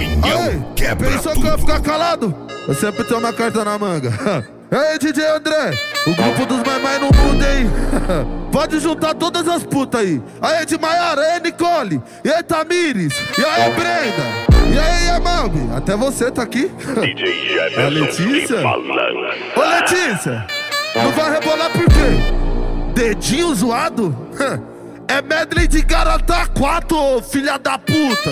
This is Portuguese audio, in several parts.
caminhão quebra pensou tudo. que eu ia ficar calado? Eu sempre tenho uma carta na manga. Ei, DJ André, o grupo dos mais no mundo, hein? Pode juntar todas as putas aí. Aí, de Maiara, aí, Nicole. E aí, Tamires. E aí, Brenda. E aí, Amalbi. Até você tá aqui. DJ A Jefferson Letícia? falando. Ô, Letícia, não vai rebolar por quê? Dedinho zoado? É medley de Garota 4, ô filha da puta.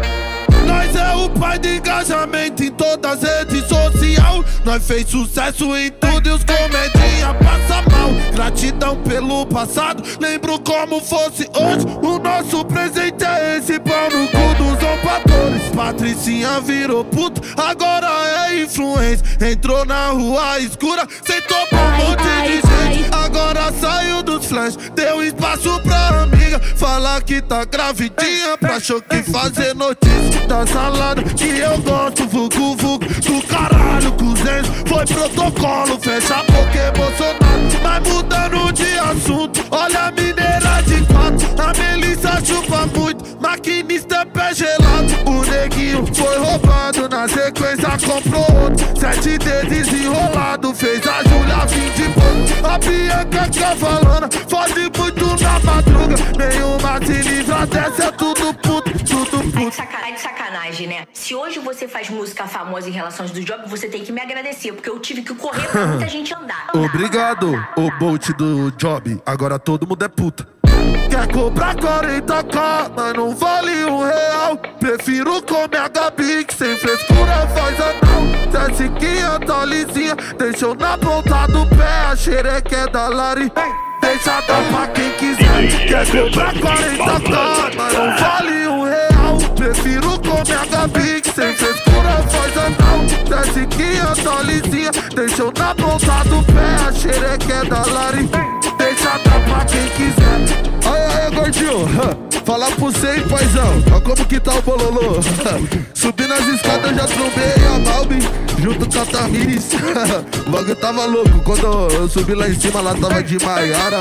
Nós é o pai de engajamento em todas as redes sociais. Nós fez sucesso em tudo e os comedinha passa mal. Gratidão pelo passado, lembro como fosse hoje. O nosso presente é esse pau no cu dos ombadores. Patricinha virou puto, agora é influência. Entrou na rua escura, sentou pra um monte de gente. Agora saiu dos flash, deu espaço pra amiga. Falar que tá gravidinha, pra choque fazer notícia da salada que eu gosto, vucu vucu do caralho, cozinhos. Foi protocolo, fecha a boca emocionado. Mas mudando de assunto, olha a mineira de 4. A Melissa chupa muito, maquinista é pé gelado. O neguinho foi roubado, na sequência comprou outro. 7 dedos enrolado, fez a Júlia 20 pontos. A Bianca cavalona, fode muito na madruga. Nenhuma se livra dessa, é tudo puto, tudo puto. Ai de sacanagem, né? Se hoje você faz música famosa em relações do job, você tem que me agradecer, porque eu tive que correr pra muita gente andar. Obrigado, o Bolt do job. Agora todo mundo é puta. Quer cobrar 40k, mas não vale R$1. Prefiro comer a Gabi, que sem frescura faz anal. Cessiquinha tá lisinha, deixou na ponta do pé. A xereca é da Lari, deixa dar pra quem quiser. Quer cobrar 40k, mas não vale R$1. Prefiro comer a Gabi, que sem frescura faz anal. Cessiquinha tá lisinha, deixou na ponta do pé. A xereca é da Lari, deixa dar pra quem quiser. Aí, gordinho, fala pro cê, paizão. Olha como que tá o bololô. Subindo as escadas, já trombei a Malbi junto com a Tamires. O bagulho tava louco. Quando eu subi lá em cima, lá tava de Maiara.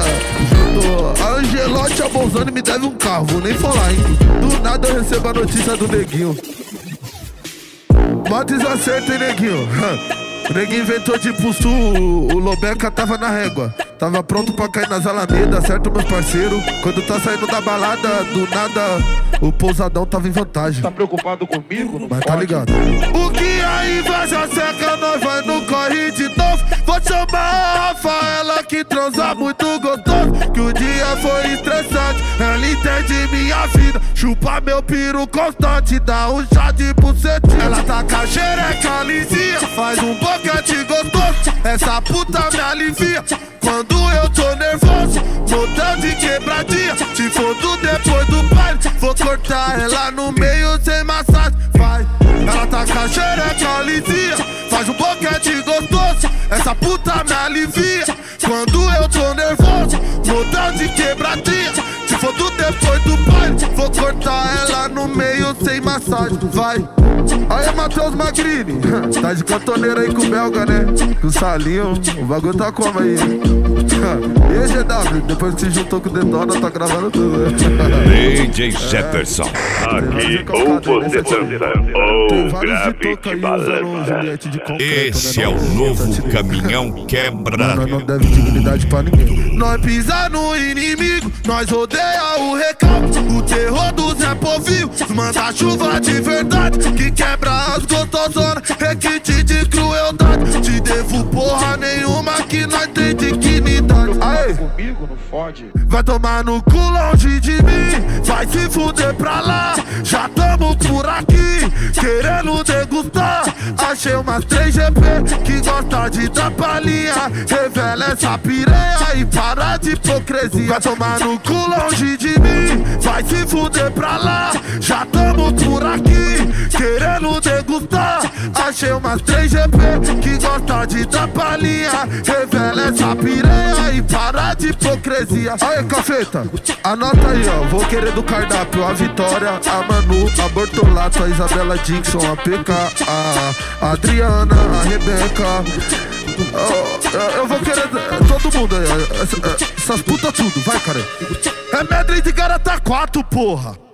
Junto a Angelote, a Bolzani me deve um carro, vou nem falar, hein. Do nada eu recebo a notícia do neguinho. Bota desacerto, hein, neguinho. O neguinho inventou de pulso, o Lobeca tava na régua. Tava pronto pra cair nas alamedas, certo, meus parceiros? Quando tá saindo da balada, do nada, o pousadão tava em vantagem. Tá preocupado comigo? Não mas pode. tá ligado. O que a inveja seca, nós vai no corre de novo. Vou chamar a Rafaela que transa muito gostoso. Que o dia foi estressante, ela entende minha vida. Chupa meu piru constante, dá um chá de bucetinha. Ela tá com a xereca lisinha, faz um boquete gostoso. Essa puta me alivia quando eu tô nervoso, montão de quebradinha. Se for do depois do baile, vou cortar ela no meio sem massagem. Vai, ela tá com a xereca lisinha, faz um boquete gostoso. Essa puta me alivia quando eu tô nervoso, montão de quebradinha. Se for do depois do baile, vou cortar ela no meio sem massagem. Vai. Aí, Matheus Magrini, tá de cantoneira aí com o Belga, né? Com o Salinho, o bagulho tá como aí? E aí, GW, depois que se juntou com o Dedona, tá gravando tudo, né? DJ Jefferson. Aqui, ou você dança, ou grave de balança. Esse é o novo caminhão quebra. Nós não deve dignidade pra ninguém. Nós pisa no inimigo, nós rodeia o recalque. O terror dos Zé Povinho, manda chuva de verdade, que quebra as gostosonas, requinte de crueldade. Te devo porra nenhuma que nós tem dignidade. Aê, Comigo não fode. vai tomar no cu longe de mim, vai se fuder pra lá. Já tamo por aqui, querendo degustar. Achei umas 3GP que gosta de dar palhinha. Revela essa piranha e para de hipocrisia. Vai tomar no cu longe de mim, vai se fuder pra lá. Já tamo por aqui, querendo degustar. Achei umas 3GP que gosta de dar palhinha. Revela essa piranha e para de hipocrisia. Aí, cafeta, anota aí, ó. Vou querer do cardápio a Vitória, a Manu, a Bortolato, a Isabela Dixon, a PK, a Adriana, a Rebeca. Eu vou querer todo mundo aí, essas putas tudo, vai, cara. É medley de Garota 4, porra.